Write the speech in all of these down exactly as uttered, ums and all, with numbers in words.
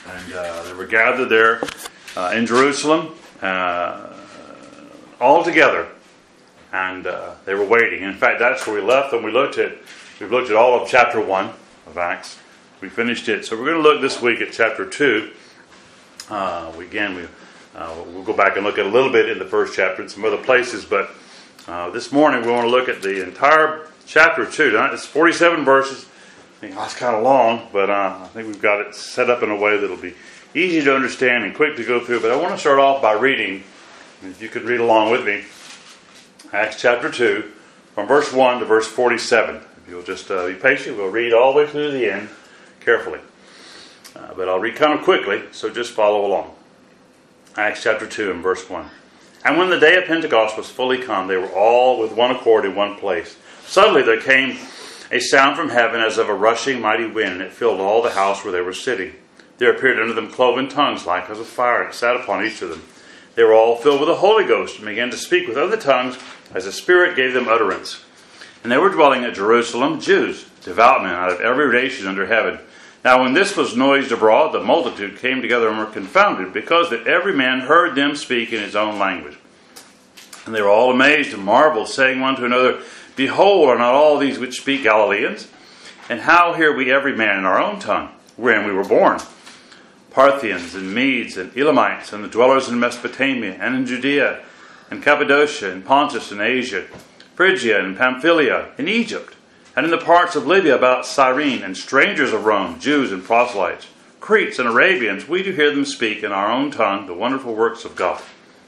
And uh, they were gathered there uh, in Jerusalem, uh, all together. And uh, they were waiting. In fact, that's where we left them. We looked at, we've looked at all of chapter one of Acts. We finished it. So we're going to look this week at chapter two. Uh, we, again, we, uh, we'll go back and look at a little bit in the first chapter and some other places. But uh, this morning we want to look at the entire chapter two. It's forty-seven verses. I think that's kind of long, but uh, I think we've got it set up in a way that'll be easy to understand and quick to go through. But I want to start off by reading, if you could read along with me, Acts chapter two, from verse one to verse forty-seven. If you'll just uh, be patient, we'll read all the way through the end carefully. Uh, but I'll read kind of quickly, so just follow along. Acts chapter two and verse one. And when the day of Pentecost was fully come, they were all with one accord in one place. Suddenly there came a sound from heaven as of a rushing mighty wind, and it filled all the house where they were sitting. There appeared unto them cloven tongues like as of fire, and sat upon each of them. They were all filled with the Holy Ghost, and began to speak with other tongues, as the Spirit gave them utterance. And they were dwelling at Jerusalem, Jews, devout men out of every nation under heaven. Now when this was noised abroad, the multitude came together and were confounded, because that every man heard them speak in his own language. And they were all amazed and marveled, saying one to another, Behold, are not all these which speak Galileans? And how hear we every man in our own tongue, wherein we were born? Parthians and Medes and Elamites, and the dwellers in Mesopotamia, and in Judea, and Cappadocia, and Pontus, and Asia, Phrygia, and Pamphylia, in Egypt, and in the parts of Libya about Cyrene, and strangers of Rome, Jews and proselytes, Cretes and Arabians, we do hear them speak in our own tongue the wonderful works of God.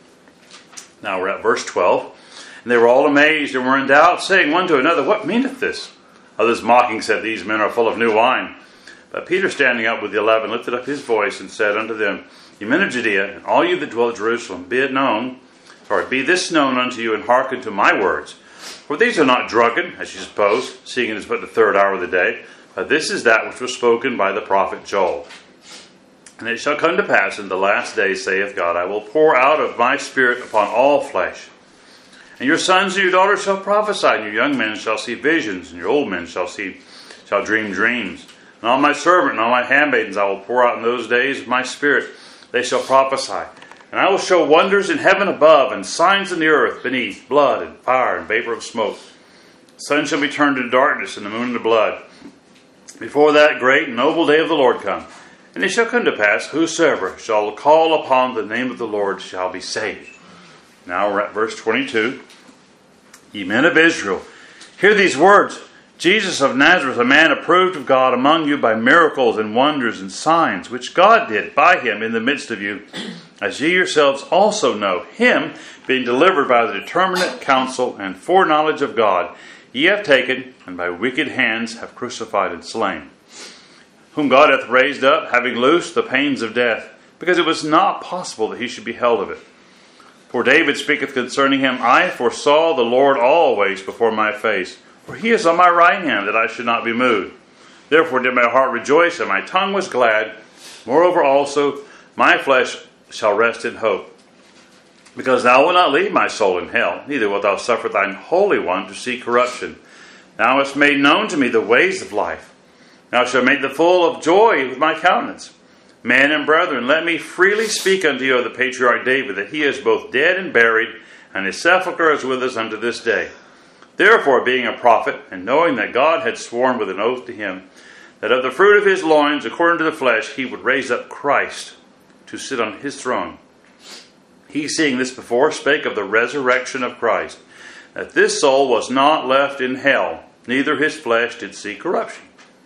Now we're at verse twelve. And they were all amazed and were in doubt, saying one to another, What meaneth this? Others mocking said, These men are full of new wine. But Peter, standing up with the eleven, lifted up his voice and said unto them, Ye men of Judea, and all you that dwell at Jerusalem, be it known, or be this known unto you, and hearken to my words. For these are not drunken, as you suppose, seeing it is but the third hour of the day, but this is that which was spoken by the prophet Joel. And it shall come to pass in the last days, saith God, I will pour out of my Spirit upon all flesh. And your sons and your daughters shall prophesy, and your young men shall see visions, and your old men shall see shall dream dreams. And on my servant and on my handmaidens I will pour out in those days of my Spirit. They shall prophesy. And I will show wonders in heaven above, and signs in the earth beneath, blood and fire and vapor of smoke. The sun shall be turned into darkness, and the moon into blood, before that great and noble day of the Lord come. And it shall come to pass, whosoever shall call upon the name of the Lord shall be saved. Now we're at verse twenty-two. Ye men of Israel, hear these words. Jesus of Nazareth, a man approved of God among you by miracles and wonders and signs, which God did by him in the midst of you, as ye yourselves also know, him being delivered by the determinate counsel and foreknowledge of God, ye have taken, and by wicked hands have crucified and slain, whom God hath raised up, having loosed the pains of death, because it was not possible that he should be held of it. For David speaketh concerning him, I foresaw the Lord always before my face, for he is on my right hand, that I should not be moved. Therefore did my heart rejoice, and my tongue was glad. Moreover also, my flesh shall rest in hope. Because thou wilt not leave my soul in hell, neither wilt thou suffer thine Holy One to see corruption. Thou hast made known to me the ways of life. Thou shalt make the full of joy with my countenance. Men and brethren, let me freely speak unto you of the patriarch David, that he is both dead and buried, and his sepulchre is with us unto this day. Therefore, being a prophet, and knowing that God had sworn with an oath to him, that of the fruit of his loins, according to the flesh, he would raise up Christ to sit on his throne. He, seeing this before, spake of the resurrection of Christ, that this soul was not left in hell, neither his flesh did see corruption.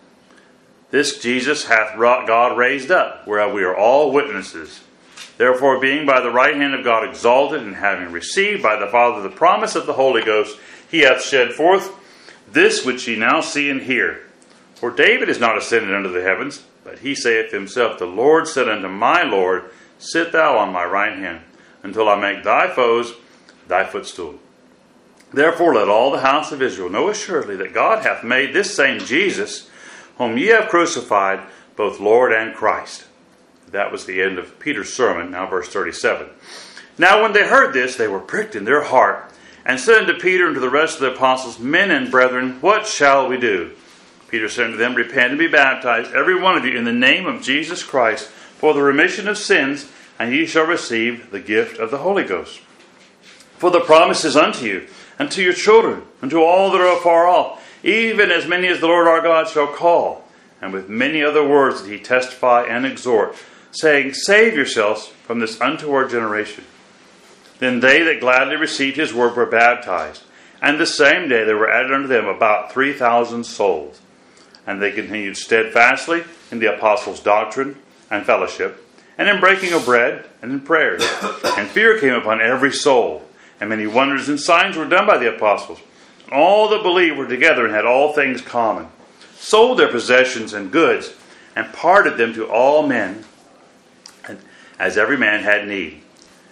This Jesus hath God raised up, whereof we are all witnesses. Therefore, being by the right hand of God exalted, and having received by the Father the promise of the Holy Ghost, he hath shed forth this which ye now see and hear. For David is not ascended unto the heavens, but he saith himself, The Lord said unto my Lord, Sit thou on my right hand, until I make thy foes thy footstool. Therefore let all the house of Israel know assuredly that God hath made this same Jesus, whom ye have crucified, both Lord and Christ. That was the end of Peter's sermon. Now verse thirty-seven. Now when they heard this, they were pricked in their heart, and said unto Peter and to the rest of the apostles, Men and brethren, what shall we do? Peter said unto them, Repent and be baptized, every one of you, in the name of Jesus Christ, for the remission of sins, and ye shall receive the gift of the Holy Ghost. For the promise is unto you, and to your children, and to all that are afar off, even as many as the Lord our God shall call. And with many other words did he testify and exhort, saying, Save yourselves from this untoward generation. Then they that gladly received his word were baptized, and the same day there were added unto them about three thousand souls. And they continued steadfastly in the apostles' doctrine and fellowship, and in breaking of bread, and in prayers. And fear came upon every soul, and many wonders and signs were done by the apostles. And all that believed were together and had all things common, sold their possessions and goods, and parted them to all men, and as every man had need.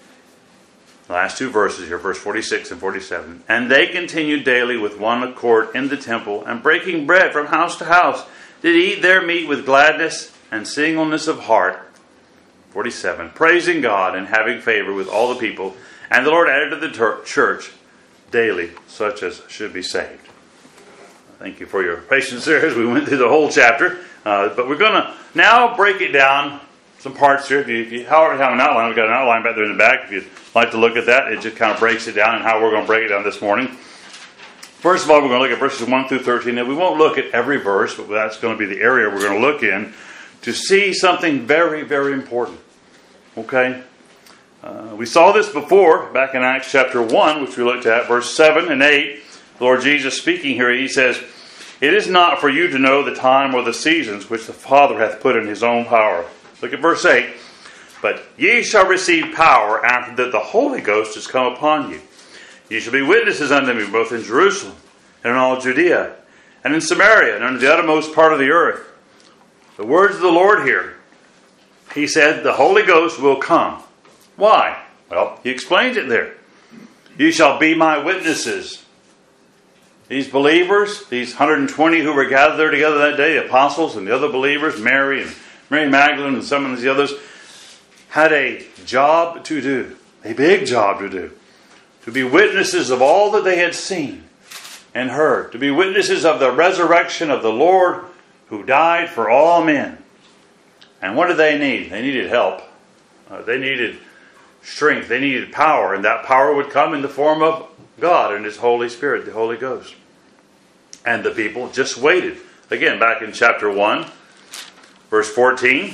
The last two verses here, verse forty-six and forty-seven. And they continued daily with one accord in the temple, and breaking bread from house to house, did eat their meat with gladness and singleness of heart. forty-seven. Praising God and having favor with all the people. And the Lord added to the ter- church daily such as should be saved. Thank you for your patience there as we went through the whole chapter. Uh, but we're going to now break it down, some parts here. If you, if you however have an outline, we've got an outline back there in the back. If you'd like to look at that, it just kind of breaks it down and how we're going to break it down this morning. First of all, we're going to look at verses one through thirteen. And we won't look at every verse, but that's going to be the area we're going to look in to see something very, very important. Okay? Uh, we saw this before, back in Acts chapter one, which we looked at, verse seven and eight. The Lord Jesus speaking here, he says, It is not for you to know the time or the seasons which the Father hath put in his own power. Look at verse eight. But ye shall receive power after that the Holy Ghost is come upon you. Ye shall be witnesses unto me, both in Jerusalem, and in all Judea, and in Samaria, and unto the uttermost part of the earth. The words of the Lord here. He said, the Holy Ghost will come. Why? Well, he explains it there. You shall be my witnesses. These believers, these one hundred twenty who were gathered there together that day, the apostles and the other believers, Mary and Mary Magdalene and some of these others, had a job to do. A big job to do. To be witnesses of all that they had seen and heard. To be witnesses of the resurrection of the Lord who died for all men. And what did they need? They needed help. Uh, they needed strength. They needed power. And that power would come in the form of God and His Holy Spirit, the Holy Ghost. And the people just waited. Again, back in chapter one, verse fourteen.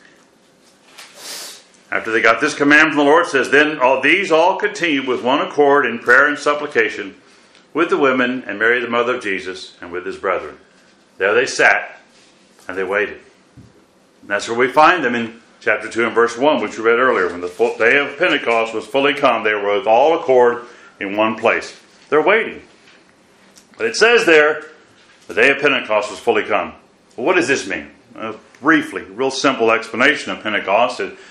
After they got this command from the Lord, it says, Then all these all continued with one accord in prayer and supplication with the women and Mary the mother of Jesus and with his brethren. There they sat and they waited. And that's where we find them in chapter two and verse one, which we read earlier. When the full day of Pentecost was fully come, they were with all accord in one place. They're waiting. But it says there, the day of Pentecost was fully come. Well, what does this mean? Uh, briefly, real simple explanation of Pentecost. It,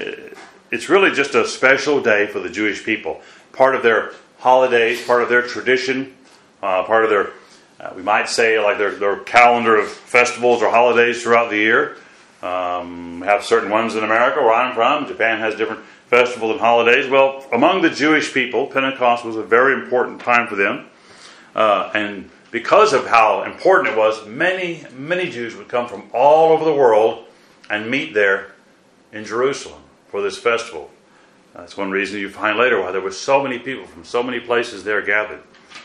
it's really just a special day for the Jewish people. Part of their holidays, part of their tradition, uh, part of their, uh, we might say, like their, their calendar of festivals or holidays throughout the year. Um, we have certain ones in America where I'm from. Japan has different festivals and holidays. Well, among the Jewish people, Pentecost was a very important time for them. Uh, and because of how important it was, many, many Jews would come from all over the world and meet there in Jerusalem for this festival. That's one reason you find later why there were so many people from so many places there gathered.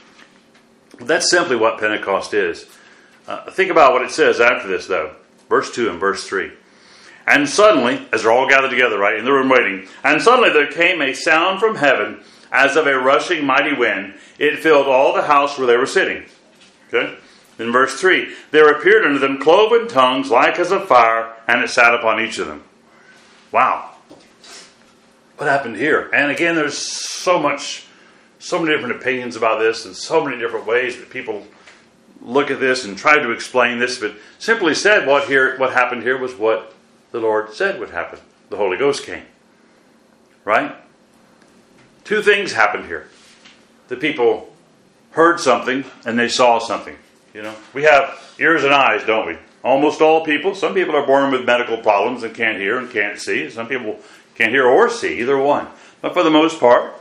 But that's simply what Pentecost is. Uh, think about what it says after this, though. Verse two and verse three. And suddenly, as they're all gathered together, right, in the room waiting, and suddenly there came a sound from heaven as of a rushing mighty wind. It filled all the house where they were sitting. Okay? In verse three, there appeared unto them cloven tongues like as of fire, and it sat upon each of them. Wow. What happened here? And again, there's so much, so many different opinions about this, and so many different ways that people look at this and try to explain this. But simply said, what here, what happened here was what the Lord said would happen. The Holy Ghost came. Right? Two things happened here. The people heard something and they saw something. You know, we have ears and eyes, don't we? Almost all people. Some people are born with medical problems and can't hear and can't see. Some people can't hear or see, either one. But for the most part,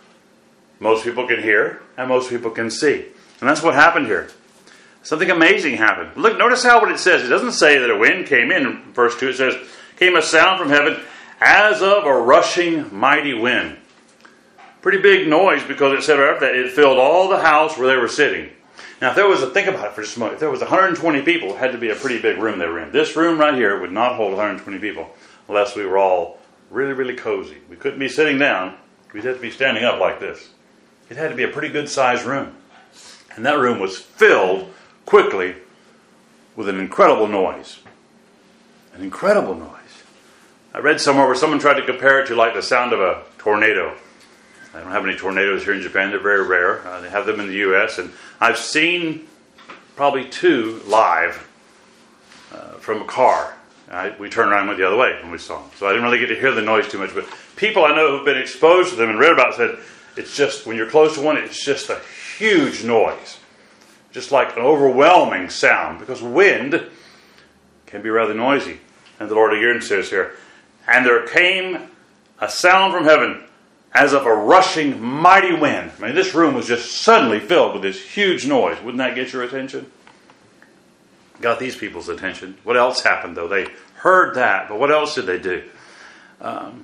most people can hear and most people can see. And that's what happened here. Something amazing happened. Look, notice how what it says. It doesn't say that a wind came in. In verse two, it says, came a sound from heaven as of a rushing mighty wind. Pretty big noise, because it said right after that it filled all the house where they were sitting. Now, if there was a, think about it for just a moment, if there was one hundred twenty people, it had to be a pretty big room they were in. This room right here would not hold one hundred twenty people unless we were all really, really cozy. We couldn't be sitting down. We'd have to be standing up like this. It had to be a pretty good sized room. And that room was filled quickly with an incredible noise. An incredible noise. I read somewhere where someone tried to compare it to like the sound of a tornado. I don't have any tornadoes here in Japan. They're very rare. Uh, they have them in the U S And I've seen probably two live uh, from a car. I, we turned around and went the other way when we saw them. So I didn't really get to hear the noise too much. But people I know who've been exposed to them and read about it said, it's just, when you're close to one, it's just a huge noise. Just like an overwhelming sound. Because wind can be rather noisy. And the Lord again says here, and there came a sound from heaven as of a rushing mighty wind. I mean, this room was just suddenly filled with this huge noise. Wouldn't that get your attention? Got these people's attention. What else happened, though? They heard that, but what else did they do? Um,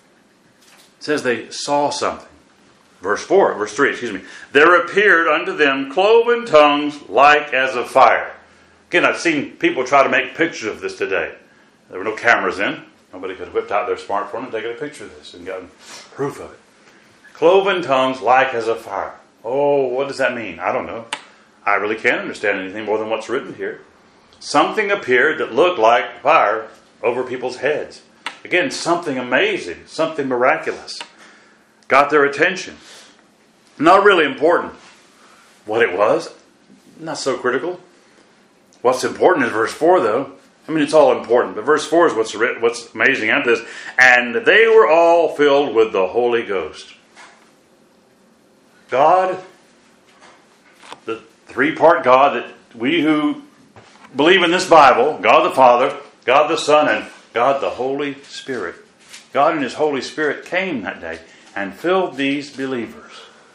it says they saw something. Verse four, verse three, excuse me. There appeared unto them cloven tongues like as of fire. Again, I've seen people try to make pictures of this today. There were no cameras in. Nobody could have whipped out their smartphone and taken a picture of this and gotten proof of it. Cloven tongues like as of fire. Oh, what does that mean? I don't know. I really can't understand anything more than what's written here. Something appeared that looked like fire over people's heads. Again, something amazing, something miraculous. Got their attention. Not really important what it was. Not so critical. What's important is verse four, though. I mean, it's all important, but verse four is what's what's amazing after this. And they were all filled with the Holy Ghost. God, the three-part God that we who believe in this Bible, God the Father, God the Son, and God the Holy Spirit. God and His Holy Spirit came that day and filled these believers.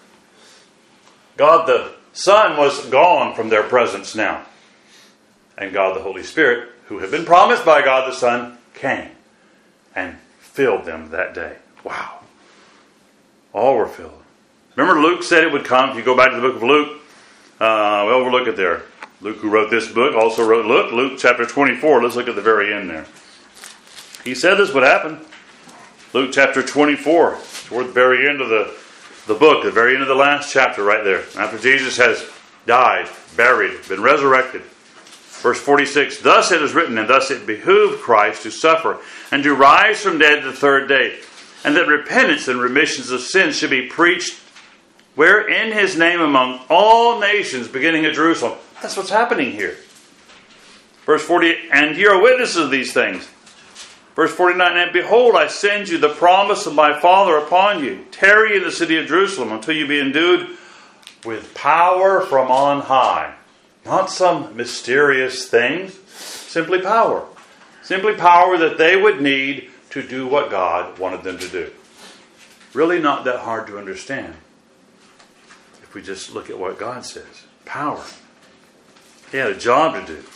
God the Son was gone from their presence now. And God the Holy Spirit, who had been promised by God the Son, came and filled them that day. Wow. All were filled. Remember Luke said it would come. If you go back to the book of Luke, uh, well, we'll look at there. Luke, who wrote this book, also wrote Luke, Luke chapter twenty-four. Let's look at the very end there. He said this would happen. Luke chapter twenty-four, toward the very end of the, the book, the very end of the last chapter right there. After Jesus has died, buried, been resurrected. Verse forty-six, thus it is written, and thus it behooved Christ to suffer, and to rise from dead the third day, and that repentance and remissions of sins should be preached, where in His name among all nations, beginning at Jerusalem. That's what's happening here. Verse forty-eight, and ye are witnesses of these things. Verse forty-nine, and behold, I send you the promise of my Father upon you. Tarry in the city of Jerusalem until you be endued with power from on high. Not some mysterious things, simply power. Simply power that they would need to do what God wanted them to do. Really not that hard to understand if we just look at what God says. Power. They had a job to do.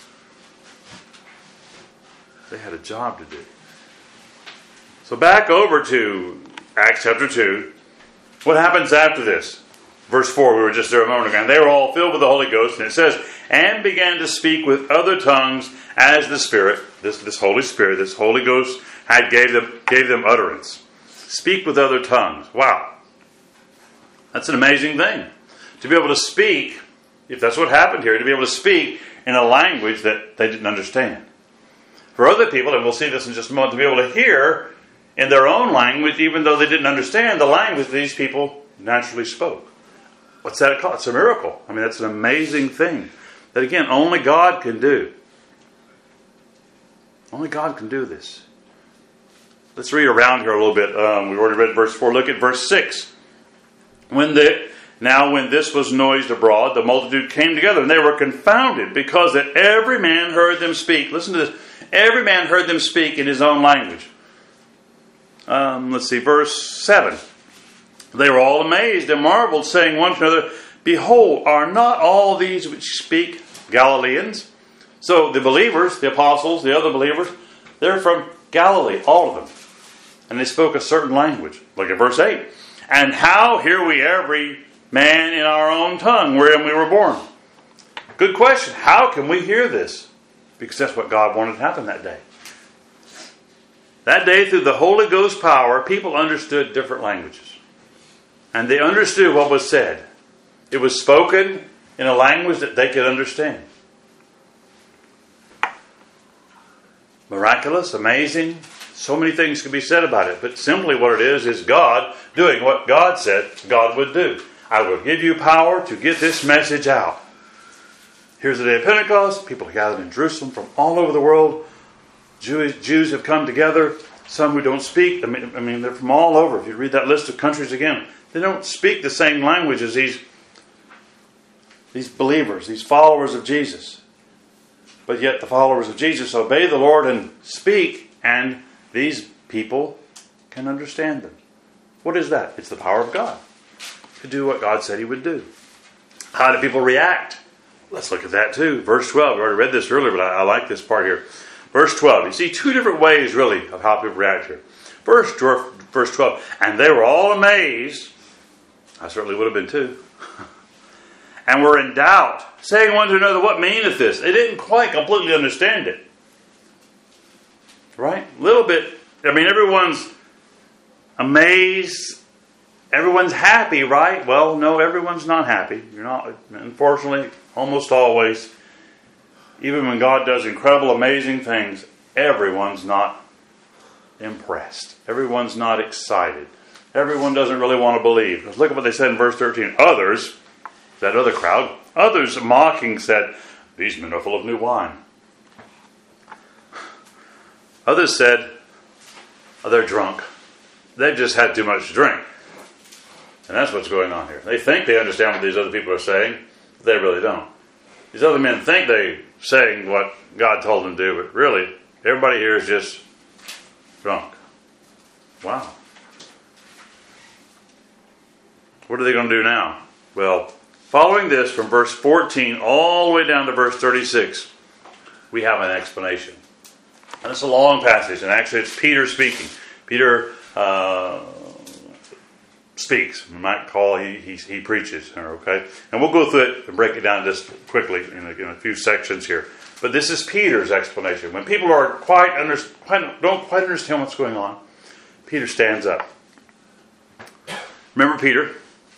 They had a job to do. So back over to Acts chapter two. What happens after this? Verse four, we were just there a moment ago. And they were all filled with the Holy Ghost. And it says, and began to speak with other tongues as the Spirit, this, this Holy Spirit, this Holy Ghost had gave them, gave them utterance. Speak with other tongues. Wow. That's an amazing thing. To be able to speak, if that's what happened here, to be able to speak in a language that they didn't understand. For other people, and we'll see this in just a moment, to be able to hear in their own language, even though they didn't understand the language these people naturally spoke. What's that called? It's a miracle. I mean, that's an amazing thing that, again, only God can do. Only God can do this. Let's read around here a little bit. Um, we've already read verse four. Look at verse six. When the Now when this was noised abroad, the multitude came together, and they were confounded, because that every man heard them speak. Listen to this. Every man heard them speak in his own language. Um, let's see, verse seven. They were all amazed and marveled, saying one to another, behold, are not all these which speak Galileans? So the believers, the apostles, the other believers, they're from Galilee, all of them. And they spoke a certain language. Look at verse eight. And how hear we every man in our own tongue wherein we were born? Good question. How can we hear this? Because that's what God wanted to happen that day. That day, through the Holy Ghost power, people understood different languages. And they understood what was said. It was spoken in a language that they could understand. Miraculous, amazing. So many things can be said about it. But simply what it is, is God doing what God said God would do. I will give you power to get this message out. Here's the day of Pentecost. People are gathered in Jerusalem from all over the world. Jews, Jews have come together. Some who don't speak. I mean, I mean, they're from all over. If you read that list of countries again, they don't speak the same language as these, these believers, these followers of Jesus. But yet the followers of Jesus obey the Lord and speak, and these people can understand them. What is that? It's the power of God to do what God said He would do. How do people react? Let's look at that too. Verse twelve. We already read this earlier, but I, I like this part here. Verse twelve. You see two different ways, really, of how people react here. First, verse twelve. And they were all amazed. I certainly would have been too. And were in doubt, saying one to another, what meaneth this? They didn't quite completely understand it. Right? A little bit. I mean, everyone's amazed. Everyone's happy, right? Well, no, everyone's not happy. You're not. Unfortunately, almost always, even when God does incredible, amazing things, everyone's not impressed. Everyone's not excited. Everyone doesn't really want to believe. Because look at what they said in verse thirteen. Others, that other crowd, others mocking said, these men are full of new wine. Others said, oh, they're drunk. They've just had too much to drink. And that's what's going on here. They think they understand what these other people are saying, but they really don't. These other men think they're saying what God told them to do, but really, everybody here is just drunk. Wow. What are they going to do now? Well, following this from verse fourteen all the way down to verse thirty-six, we have an explanation. And it's a long passage, and actually it's Peter speaking. Peter uh, speaks. We might call he, he he preaches. Okay, and we'll go through it and break it down just quickly in a, in a few sections here. But this is Peter's explanation. When people are quite, under, quite don't quite understand what's going on, Peter stands up. Remember Peter?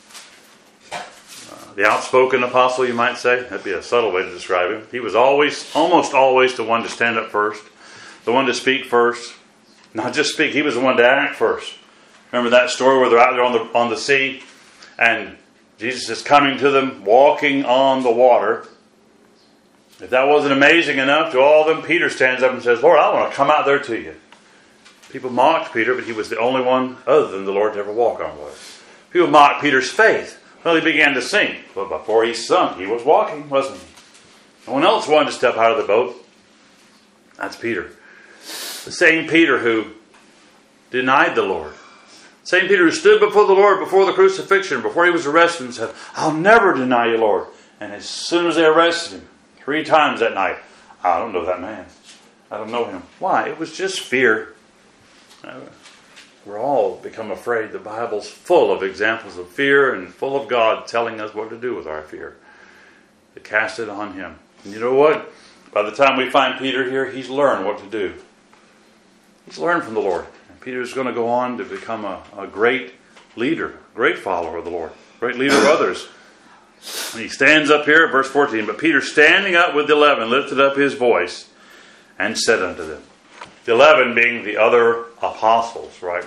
The outspoken apostle, you might say. That'd be a subtle way to describe him. He was always, almost always the one to stand up first. The one to speak first. Not just speak, he was the one to act first. Remember that story where they're out there on the on the sea and Jesus is coming to them, walking on the water. If that wasn't amazing enough to all of them, Peter stands up and says, Lord, I want to come out there to you. People mocked Peter, but he was the only one other than the Lord to ever walk on water. People mocked Peter's faith. Well, he began to sink. But before he sunk, he was walking, wasn't he? No one else wanted to step out of the boat. That's Peter. The same Peter who denied the Lord. The same Peter who stood before the Lord before the crucifixion, before he was arrested and said, I'll never deny you, Lord. And as soon as they arrested him, three times that night, I don't know that man. I don't know him. Why? It was just fear. We're all become afraid. The Bible's full of examples of fear and full of God telling us what to do with our fear. To cast it on Him. And you know what? By the time we find Peter here, he's learned what to do. He's learned from the Lord. And Peter's going to go on to become a, a great leader, great follower of the Lord, great leader of others. And he stands up here, verse fourteen, but Peter standing up with the eleven lifted up his voice and said unto them. The eleven being the other apostles, right?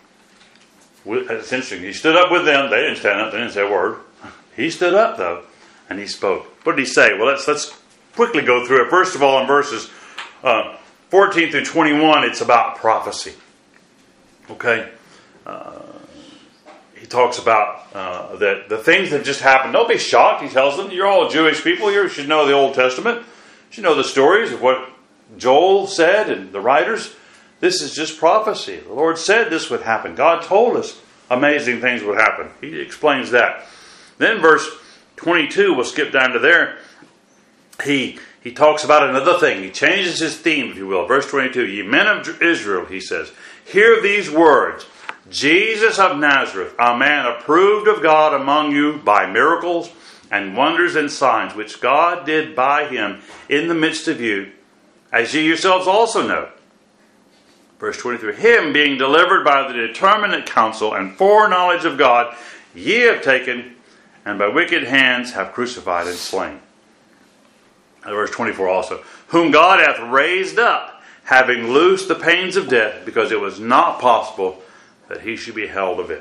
It's interesting. He stood up with them. They didn't stand up. They didn't say a word. He stood up, though, and he spoke. What did he say? Well, let's let's quickly go through it. First of all, in verses uh, fourteen through twenty-one, it's about prophecy. Okay? Uh, he talks about uh, that the things that just happened. Don't be shocked, he tells them. You're all Jewish people. You should know the Old Testament. You should know the stories of what Joel said and the writers. This is just prophecy. The Lord said this would happen. God told us amazing things would happen. He explains that. Then verse twenty-two, we'll skip down to there. He he talks about another thing. He changes his theme, if you will. Verse twenty-two, ye men of Israel, he says, hear these words. Jesus of Nazareth, a man approved of God among you by miracles and wonders and signs, which God did by him in the midst of you, as ye yourselves also know. Verse twenty-three, him being delivered by the determinate counsel and foreknowledge of God, ye have taken, and by wicked hands have crucified and slain. And verse twenty-four also, whom God hath raised up, having loosed the pains of death, because it was not possible that he should be held of it.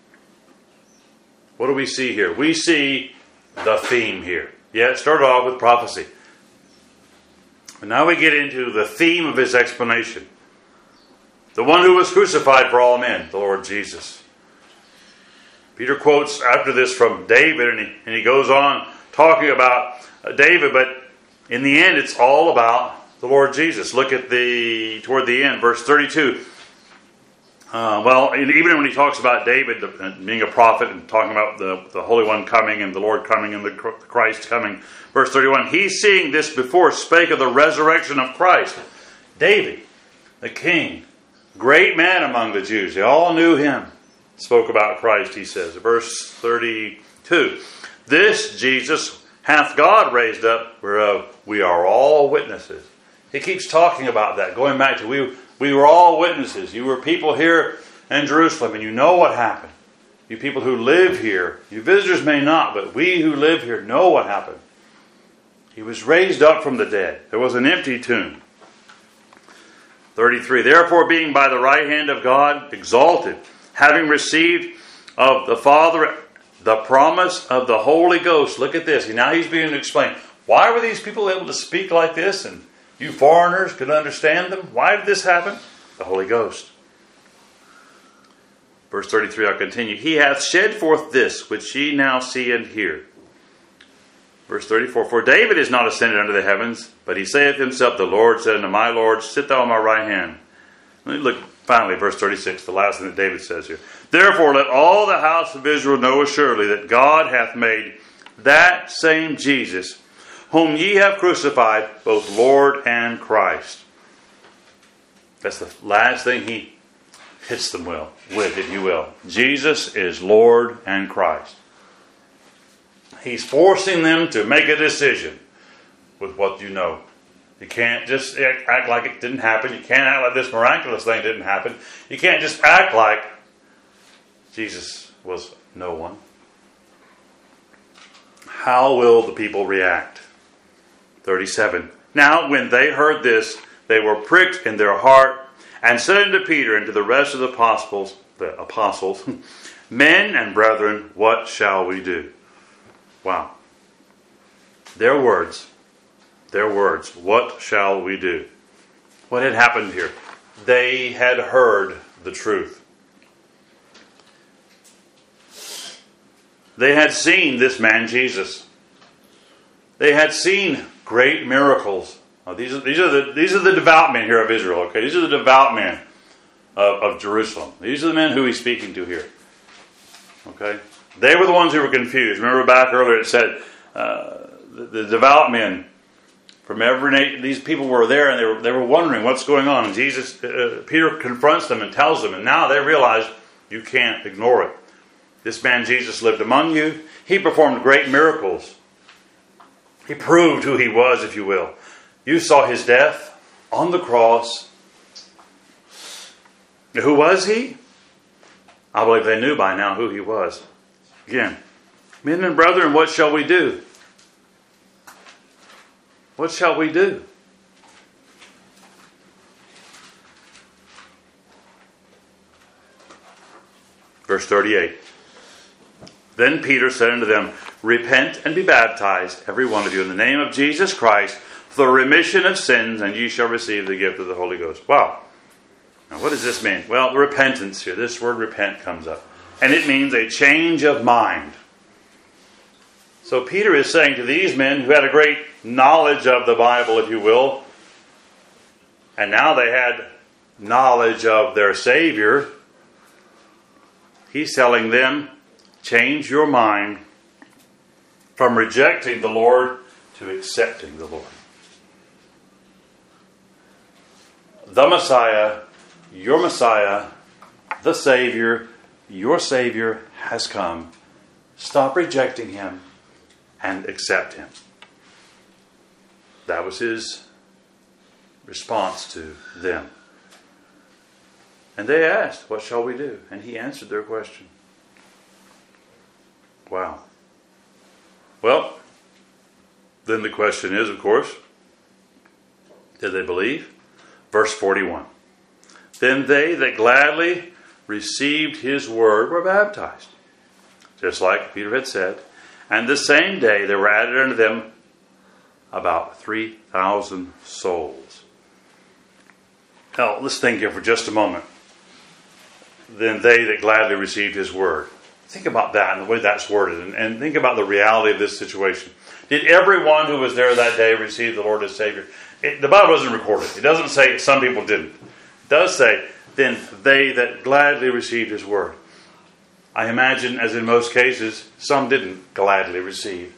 What do we see here? We see the theme here. Yeah, it started off with prophecy. But now we get into the theme of his explanation. The one who was crucified for all men, the Lord Jesus. Peter quotes after this from David, and he, and he goes on talking about uh, David, but in the end it's all about the Lord Jesus. Look at the toward the end, verse thirty-two. Uh, well, even when he talks about David being a prophet and talking about the, the Holy One coming and the Lord coming and the Christ coming, verse thirty-one, he seeing this before spake of the resurrection of Christ. David, the king, great man among the Jews, they all knew him, spoke about Christ, he says. Verse thirty-two, this Jesus hath God raised up, whereof we are all witnesses. He keeps talking about that, going back to we we were all witnesses. You were people here in Jerusalem, and you know what happened. You people who live here, you visitors may not, but we who live here know what happened. He was raised up from the dead. There was an empty tomb. thirty-three, therefore being by the right hand of God exalted, having received of the Father the promise of the Holy Ghost. Look at this. Now he's beginning to explain. Why were these people able to speak like this? And you foreigners could understand them? Why did this happen? The Holy Ghost. Verse thirty-three, I'll continue. He hath shed forth this, which ye now see and hear. Verse thirty-four, for David is not ascended unto the heavens, but he saith himself, the Lord said unto my Lord, sit thou on my right hand. Let me look finally, verse thirty-six, the last thing that David says here. Therefore let all the house of Israel know assuredly that God hath made that same Jesus, whom ye have crucified, both Lord and Christ. That's the last thing he hits them well with, if you will. Jesus is Lord and Christ. He's forcing them to make a decision with what you know. You can't just act like it didn't happen. You can't act like this miraculous thing didn't happen. You can't just act like Jesus was no one. How will the people react? thirty-seven. Now when they heard this, they were pricked in their heart, and said unto Peter and to the rest of the apostles, the apostles, men and brethren, what shall we do? Wow. Their words. Their words. What shall we do? What had happened here? They had heard the truth. They had seen this man Jesus. They had seen great miracles. Now, these are these are the these are the devout men here of Israel. Okay, these are the devout men of, of Jerusalem. These are the men who he's speaking to here. Okay, they were the ones who were confused. Remember back earlier it said uh, the, the devout men from every nation. These people were there and they were they were wondering what's going on. And Jesus, uh, Peter confronts them and tells them, and now they realize you can't ignore it. This man Jesus lived among you. He performed great miracles. He proved who he was, if you will. You saw his death on the cross. Who was he? I believe they knew by now who he was. Again, men and brethren, what shall we do? What shall we do? Verse thirty-eight. Then Peter said unto them, repent and be baptized, every one of you, in the name of Jesus Christ, for the remission of sins, and ye shall receive the gift of the Holy Ghost. Wow. Now what does this mean? Well, repentance here. This word repent comes up. And it means a change of mind. So Peter is saying to these men who had a great knowledge of the Bible, if you will, and now they had knowledge of their Savior, he's telling them, change your mind from rejecting the Lord to accepting the Lord. the Messiah, your Messiah, the Savior, your Savior has come. Stop rejecting him and accept him. That was his response to them. And they asked, what shall we do? And he answered their question. Wow. Well, then the question is, of course, did they believe? Verse forty-one. Then they that gladly received his word were baptized, just like Peter had said. And the same day there were added unto them about three thousand souls. Now, let's think here for just a moment. Then they that gladly received his word. Think about that and the way that's worded. And, and think about the reality of this situation. Did everyone who was there that day receive the Lord as Savior? It, the Bible doesn't record it. It doesn't say some people didn't. It does say, then they that gladly received his word. I imagine, as in most cases, some didn't gladly receive.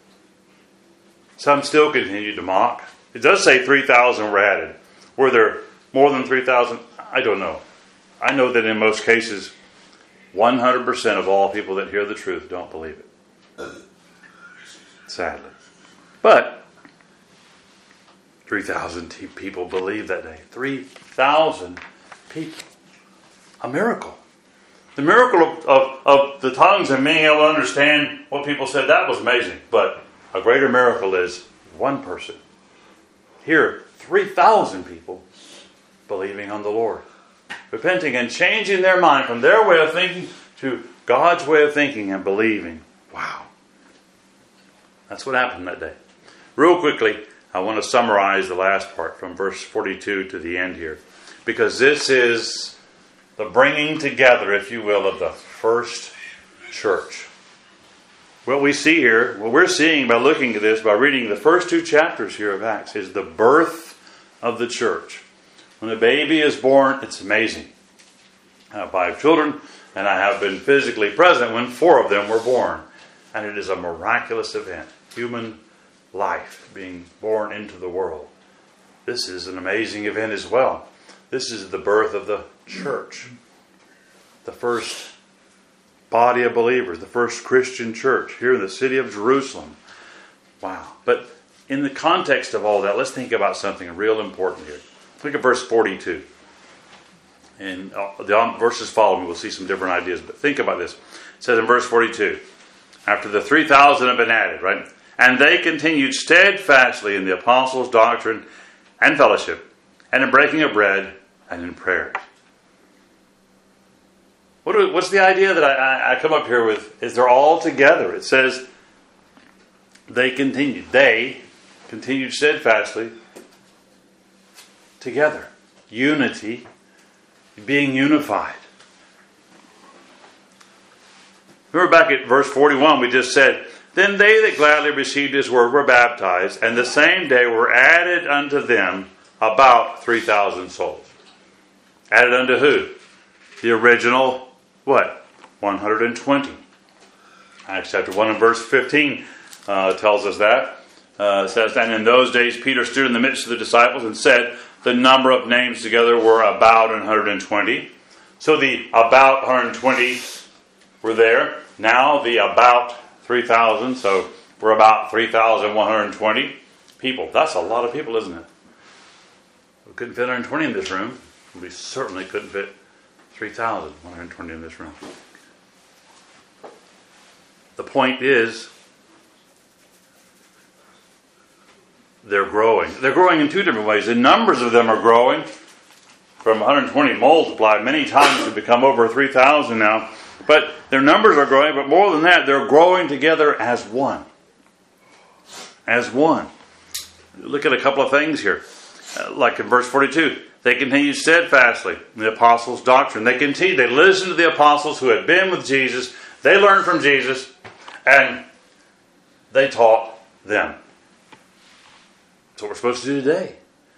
Some still continued to mock. It does say three thousand were added. Were there more than three thousand? I don't know. I know that in most cases, one hundred percent of all people that hear the truth don't believe it. Sadly. But three thousand people believed that day. three thousand people. A miracle. The miracle of, of, of the tongues and being able to understand what people said, that was amazing. But a greater miracle is one person. Here, three thousand people believing on the Lord. Repenting and changing their mind from their way of thinking to God's way of thinking and believing. Wow. That's what happened that day. Real quickly, I want to summarize the last part from verse forty-two to the end here. Because this is the bringing together, if you will, of the first church. What we see here, what we're seeing by looking at this, by reading the first two chapters here of Acts, is the birth of the church. When a baby is born, it's amazing. I have five children, and I have been physically present when four of them were born. And it is a miraculous event. Human life being born into the world. This is an amazing event as well. This is the birth of the church. The first body of believers, the first Christian church here in the city of Jerusalem. Wow. But in the context of all that, let's think about something real important here. Look at verse forty-two. And the verses following, we'll see some different ideas. But think about this. It says in verse forty-two, after the three thousand have been added, right? And they continued steadfastly in the apostles' doctrine and fellowship, and in breaking of bread, and in prayers. What do, what's the idea that I, I come up here with? Is they're all together. It says they continued. They continued steadfastly together. Unity, being unified. Remember back at verse forty-one, we just said, then they that gladly received his word were baptized, and the same day were added unto them about three thousand souls. Added unto who? The original, what? one hundred twenty. Acts chapter one and verse fifteen uh, tells us that. Uh, it says, and in those days Peter stood in the midst of the disciples and said, the number of names together were about one hundred twenty. So the about one hundred twenty were there. Now the about three thousand. So we're about three thousand one hundred twenty people. That's a lot of people, isn't it? We couldn't fit one hundred twenty in this room. We certainly couldn't fit three thousand one hundred twenty in this room. The point is, they're growing. They're growing in two different ways. The numbers of them are growing from one hundred twenty multiplied many times to become over three thousand now. But their numbers are growing, but more than that, they're growing together as one. As one. Look at a couple of things here. Uh, like in verse forty-two. They continued steadfastly in the apostles' doctrine. They continued. They listened to the apostles who had been with Jesus. They learned from Jesus. And they taught them. That's what we're supposed to do today.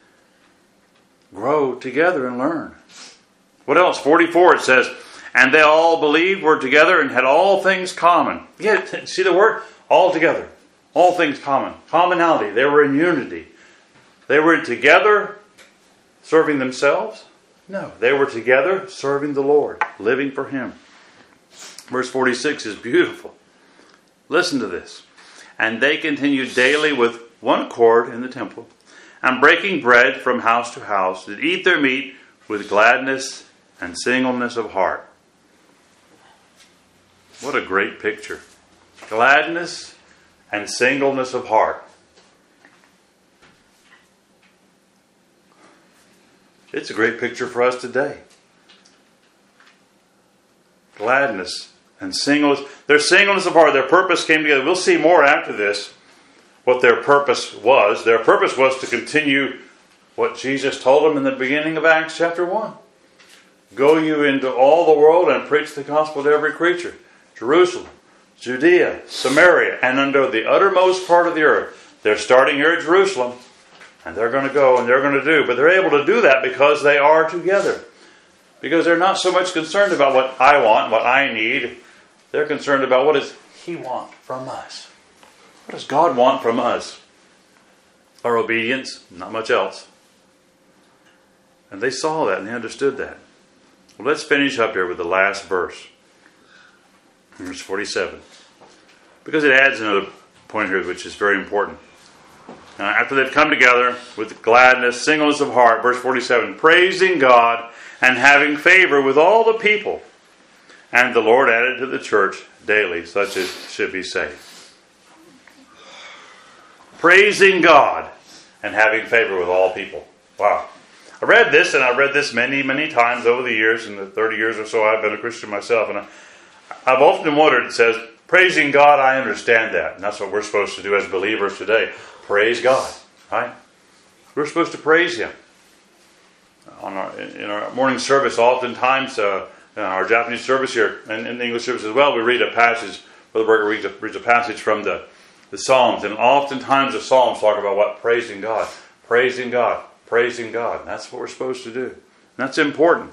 Grow together and learn. What else? forty-four it says, and they all believed, were together, and had all things common. Yeah, see the word? All together. All things common. Commonality. They were in unity. They were together serving themselves? No, they were together serving the Lord, living for Him. Verse forty-six is beautiful. Listen to this. And they continued daily with one accord in the temple, and breaking bread from house to house, did eat their meat with gladness and singleness of heart. What a great picture. Gladness and singleness of heart. It's a great picture for us today. Gladness and singleness. Their singleness of heart, their purpose came together. We'll see more after this what their purpose was. Their purpose was to continue what Jesus told them in the beginning of Acts chapter one. Go you into all the world and preach the gospel to every creature. Jerusalem, Judea, Samaria, and unto the uttermost part of the earth. They're starting here at Jerusalem, and they're going to go and they're going to do. But they're able to do that because they are together. Because they're not so much concerned about what I want, what I need. They're concerned about what does He want from us. What does God want from us? Our obedience, not much else. And they saw that and they understood that. Well, let's finish up here with the last verse. Verse forty-seven. Because it adds another point here which is very important. Now, after they've come together with gladness, singleness of heart, verse forty-seven, praising God and having favor with all the people. And the Lord added to the church daily such as should be saved. Praising God and having favor with all people. Wow. I read this, and I read this many, many times over the years, in the thirty years or so I've been a Christian myself, and I, I've often wondered, it says, praising God, I understand that. And that's what we're supposed to do as believers today. Praise God. Right? We're supposed to praise Him. On our, in our morning service, oftentimes, uh, in our Japanese service here, and in the English service as well, we read a passage, Brother Berger reads a, reads a passage from the, the Psalms. And oftentimes the Psalms talk about what? Praising God. Praising God. Praising God. And that's what we're supposed to do. And that's important.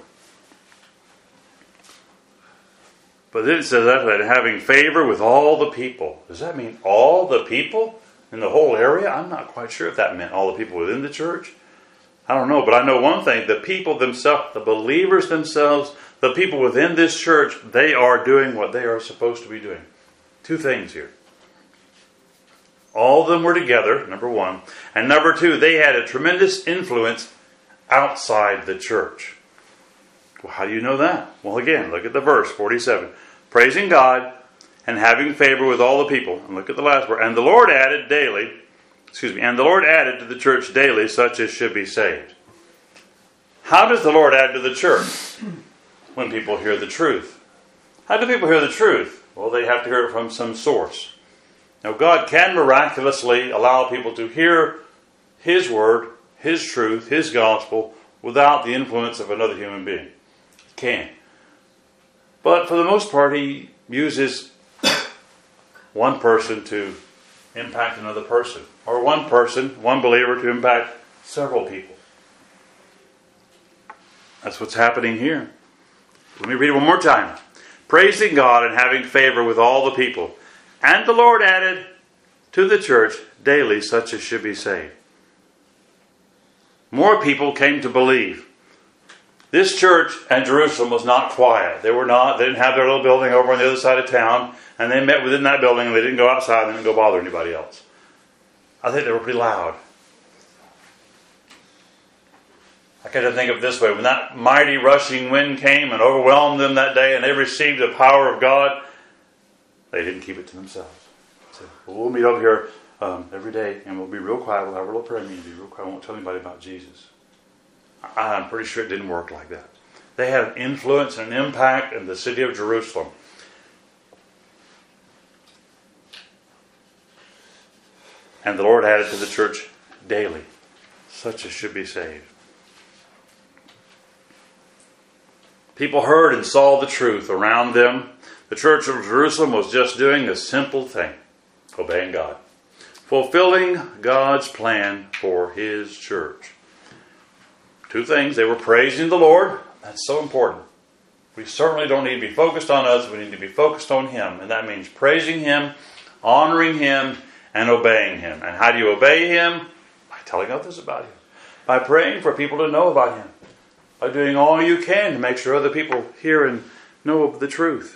But then it says that, that having favor with all the people. Does that mean all the people in the whole area? I'm not quite sure if that meant all the people within the church. I don't know, but I know one thing. The people themselves, the believers themselves, the people within this church, they are doing what they are supposed to be doing. Two things here. All of them were together, number one. And number two, they had a tremendous influence outside the church. Well, how do you know that? Well, again, look at the verse, forty-seven. Praising God and having favor with all the people. And look at the last word. And the Lord added daily, excuse me, and the Lord added to the church daily such as should be saved. How does the Lord add to the church? When people hear the truth. How do people hear the truth? Well, they have to hear it from some source. Now, God can miraculously allow people to hear His word, His truth, His gospel, without the influence of another human being. He can. But for the most part, He uses one person to impact another person. Or one person, one believer, to impact several people. That's what's happening here. Let me read it one more time. Praising God and having favor with all the people. And the Lord added to the church daily such as should be saved. More people came to believe. This church at Jerusalem was not quiet. They were not, they didn't have their little building over on the other side of town, and they met within that building and they didn't go outside and they didn't go bother anybody else. I think they were pretty loud. I kind of think of it this way. When that mighty rushing wind came and overwhelmed them that day and they received the power of God, they didn't keep it to themselves. They said, well, we'll meet over here um, every day and we'll be real quiet. We'll have a little prayer meeting. Be real quiet. I won't tell anybody about Jesus. I'm pretty sure it didn't work like that. They had an influence and an impact in the city of Jerusalem. And the Lord added to the church daily such as should be saved. People heard and saw the truth around them. The church of Jerusalem was just doing a simple thing. Obeying God. Fulfilling God's plan for His church. Two things. They were praising the Lord. That's so important. We certainly don't need to be focused on us. We need to be focused on Him. And that means praising Him, honoring Him, and obeying Him. And how do you obey Him? By telling others about Him. by praying for people to know about Him, by doing all you can to make sure other people hear and know of the truth.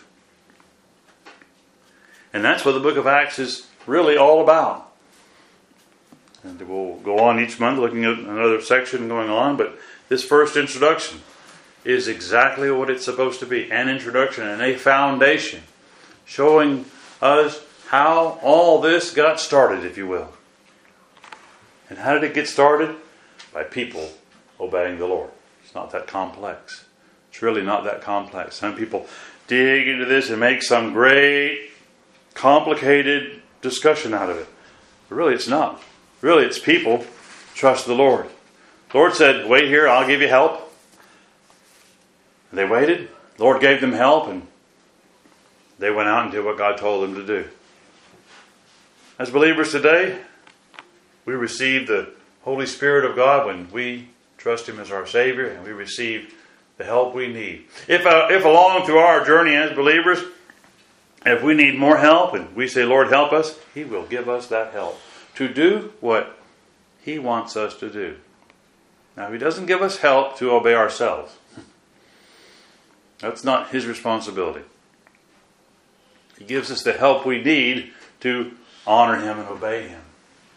And that's what the book of Acts is really all about. And we'll go on each month looking at another section going on, but this first introduction is exactly what it's supposed to be. An introduction and a foundation showing us how all this got started, if you will. And how did it get started? By people obeying the Lord. It's not that complex. It's really not that complex. Some people dig into this and make some great, complicated discussion out of it. But really it's not. Really it's people trust the Lord. The Lord said, wait here, I'll give you help. And they waited. The Lord gave them help, and they went out and did what God told them to do. As believers today, we receive the Holy Spirit of God when we trust Him as our Savior, and we receive the help we need. If, uh, if along through our journey as believers, if we need more help and we say, Lord, help us, He will give us that help to do what He wants us to do. Now, He doesn't give us help to obey ourselves. That's not His responsibility. He gives us the help we need to honor Him and obey Him.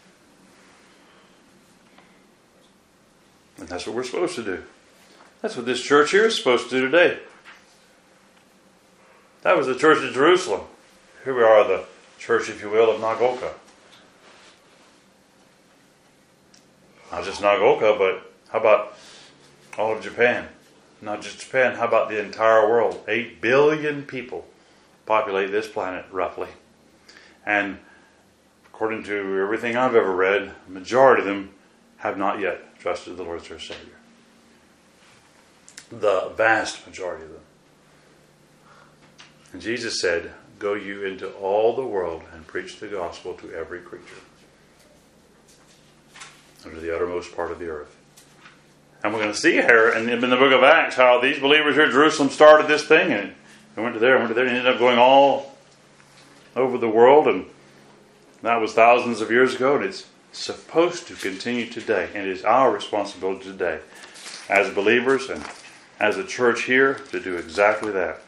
And that's what we're supposed to do. That's what this church here is supposed to do today. That was the church of Jerusalem. Here we are, the church, if you will, of Nagoka. Not just Nagoka, but how about all of Japan? Not just Japan, how about the entire world? Eight billion people populate this planet, roughly. And according to everything I've ever read, the majority of them have not yet trusted the Lord as their Savior. The vast majority of them. And Jesus said, go you into all the world and preach the gospel to every creature under the uttermost part of the earth. And we're going to see here in the book of Acts how these believers here at Jerusalem started this thing, and they went to there and went to there and ended up going all over the world, and that was thousands of years ago, and it's supposed to continue today, and it is our responsibility today as believers and as a church here to do exactly that.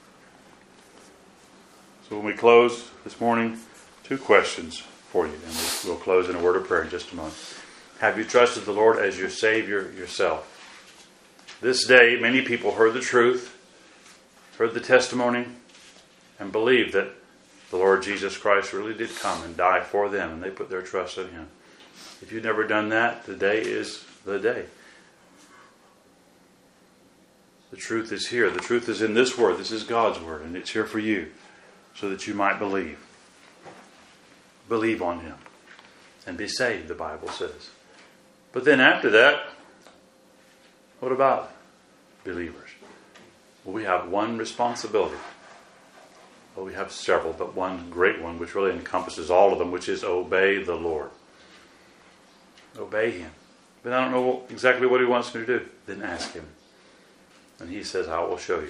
So when we close this morning, two questions for you, and we'll close in a word of prayer in just a moment. Have you trusted the Lord as your Savior yourself? This day, many people heard the truth, heard the testimony, and believed that the Lord Jesus Christ really did come and die for them, and they put their trust in Him. If you've never done that, today is the day. The truth is here. The truth is in this Word. This is God's Word, and it's here for you so that you might believe. Believe on Him and be saved, the Bible says. But then after that, what about believers? Well, we have one responsibility. Well, we have several, but one great one, which really encompasses all of them, which is obey the Lord. Obey Him. But I don't know exactly what He wants me to do. Then ask Him. And He says, I will show you.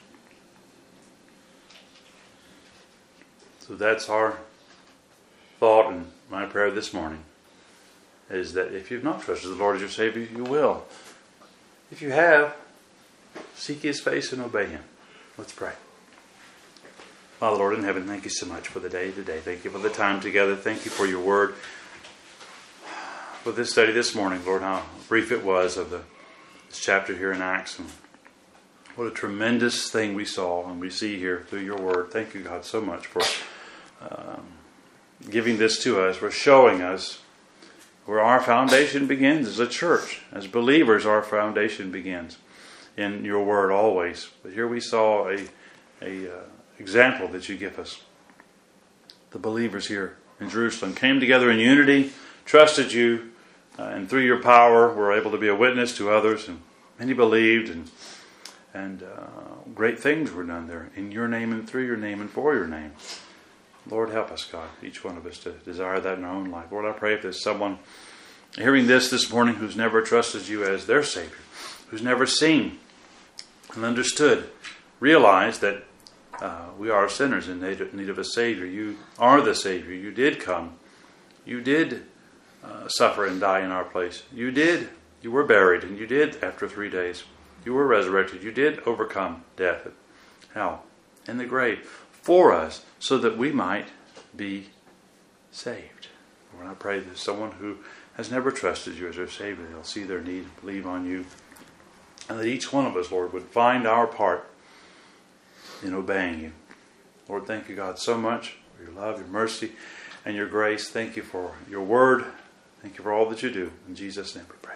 So that's our thought and my prayer this morning. Is that if you've not trusted the Lord as your Savior, you will. If you have, seek His face and obey Him. Let's pray. Father, Lord in heaven, thank you so much for the day today. Thank you for the time together. Thank you for your word. For this study this morning, Lord, how brief it was of the, this chapter here in Acts. And what a tremendous thing we saw and we see here through your word. Thank you, God, so much for um, giving this to us, for showing us where our foundation begins as a church. As believers, our foundation begins in your word always. But here we saw a, a uh, example that you give us. The believers here in Jerusalem came together in unity, trusted you, uh, and through your power were able to be a witness to others. And many believed, and and uh, great things were done there in your name and through your name and for your name. Lord, help us, God, each one of us to desire that in our own life. Lord, I pray if there's someone hearing this this morning who's never trusted you as their Savior, who's never seen and understood, realized that uh, we are sinners in need of a Savior. You are the Savior. You did come. You did uh, suffer and die in our place. You did You were buried, and you did after three days. You were resurrected. You did overcome death, hell, and the grave for us, so that we might be saved. Lord, I pray that someone who has never trusted you as their Savior, they'll see their need and believe on you. And that each one of us, Lord, would find our part in obeying you. Lord, thank you, God, so much for your love, your mercy, and your grace. Thank you for your word. Thank you for all that you do. In Jesus' name we pray.